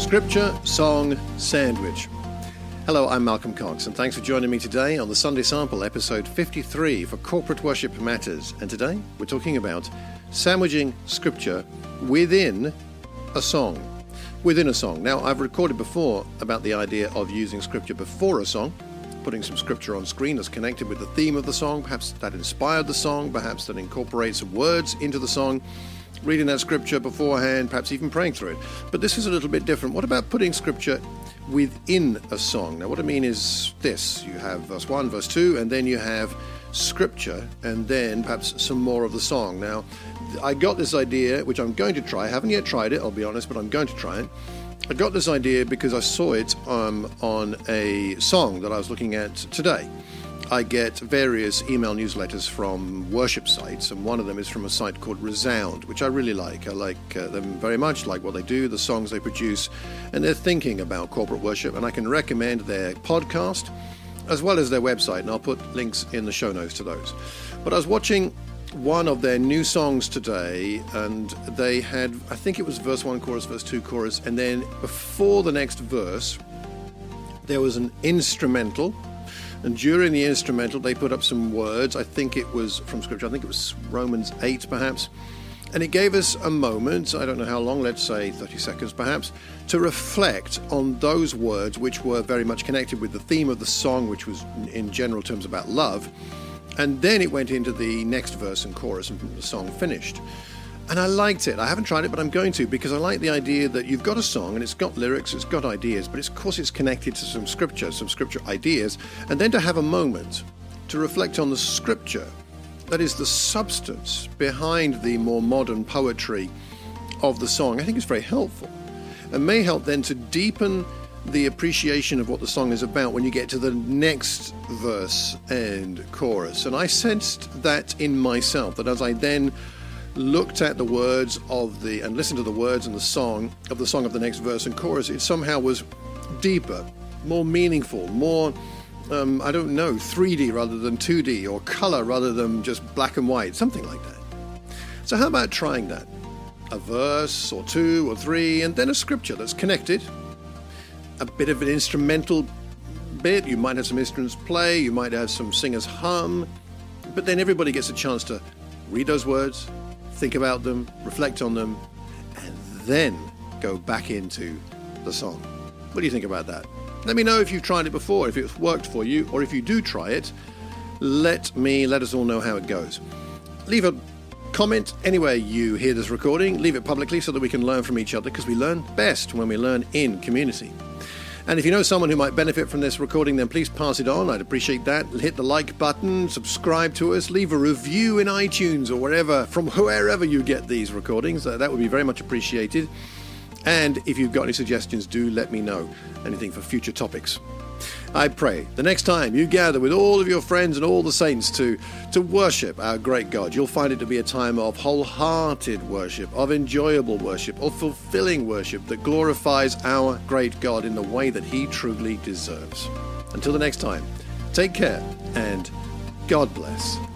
Scripture Song Sandwich. Hello, I'm Malcolm Cox, and thanks for joining me today on the Sunday Sample, episode 53 for Corporate Worship Matters. And today we're talking about sandwiching Scripture within a song. Within a song. Now, I've recorded before about the idea of using Scripture before a song, putting some Scripture on screen that's connected with the theme of the song, perhaps that inspired the song, perhaps that incorporates some words into the song, reading that Scripture beforehand, perhaps even praying through it. But this is a little bit different. What about putting Scripture within a song? Now, what I mean is this. You have verse 1, verse 2, and then you have Scripture, and then perhaps some more of the song. Now, I got this idea, which I'm going to try. I haven't yet tried it, I'll be honest, but I'm going to try it. I got this idea because I saw it on a song that I was looking at today. I get various email newsletters from worship sites, and one of them is from a site called Resound, which I really like. I like them very much, like what they do, the songs they produce, and they're thinking about corporate worship, and I can recommend their podcast as well as their website, and I'll put links in the show notes to those. But I was watching one of their new songs today, and they had, I think it was verse 1 chorus, verse 2 chorus, and then before the next verse, there was an instrumental. And during the instrumental, they put up some words. I think it was from Scripture. I think it was Romans 8, perhaps. And it gave us a moment, I don't know how long, let's say 30 seconds perhaps, to reflect on those words which were very much connected with the theme of the song, which was in general terms about love. And then it went into the next verse and chorus, and the song finished. And I liked it. I haven't tried it, but I'm going to, because I like the idea that you've got a song and it's got lyrics, it's got ideas, but of course it's connected to some scripture ideas, and then to have a moment to reflect on the scripture that is the substance behind the more modern poetry of the song, I think is very helpful, and may help then to deepen the appreciation of what the song is about when you get to the next verse and chorus. And I sensed that in myself, that as I then looked at the words and listened to the words and the song of the next verse and chorus, it somehow was deeper, more meaningful, more, 3D rather than 2D, or color rather than just black and white, something like that. So how about trying that? A verse or 2 or 3, and then a scripture that's connected, a bit of an instrumental bit, you might have some instruments play, you might have some singers hum, but then everybody gets a chance to read those words, think about them, reflect on them, and then go back into the song. What do you think about that? Let me know if you've tried it before, if it's worked for you, or if you do try it, let us all know how it goes. Leave a comment anywhere you hear this recording, leave it publicly so that we can learn from each other, because we learn best when we learn in community. And if you know someone who might benefit from this recording, then please pass it on. I'd appreciate that. Hit the like button, subscribe to us, leave a review in iTunes or wherever you get these recordings. That would be very much appreciated. And if you've got any suggestions, do let me know. Anything for future topics. I pray the next time you gather with all of your friends and all the saints to worship our great God, you'll find it to be a time of wholehearted worship, of enjoyable worship, of fulfilling worship that glorifies our great God in the way that he truly deserves. Until the next time, take care and God bless.